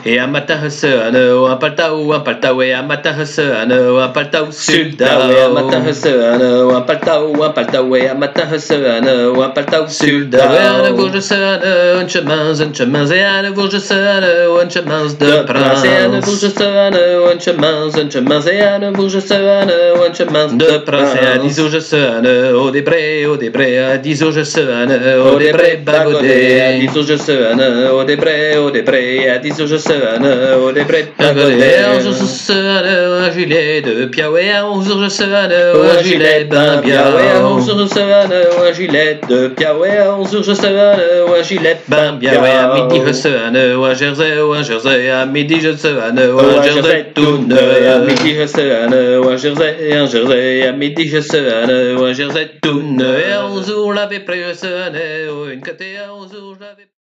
et un matin husseano, un paltao, et un matin husseano, un paltao sultao, et un matin husseano, un paltao, et un matin husseano, un paltao sultao, et un nouveau husseano, un chemin, et un nouveau husseano, un chemin de prince, et un nouveau husseano, un chemin, et un nouveau husseano, un chemin de prince, et un disou husseano, au débré, un disou husseano, au débré bagodé, un disou husseano, au débré, un disou husseano, au débré bagodé, un jour husseano, un gilet de piaoué, un jour husseano, un gilet ben biaoué, un jour husseano, un gilet de piaoué, un jour husseano, un gilet ben biaoué, à midi husseano, un jersey, à midi husseano, un jersey tout neuf, à midi husseano, un jersey, à midi husseano, un jersey tout neuf, et un jour l'avait pris husseano, une côté, un jour l'avait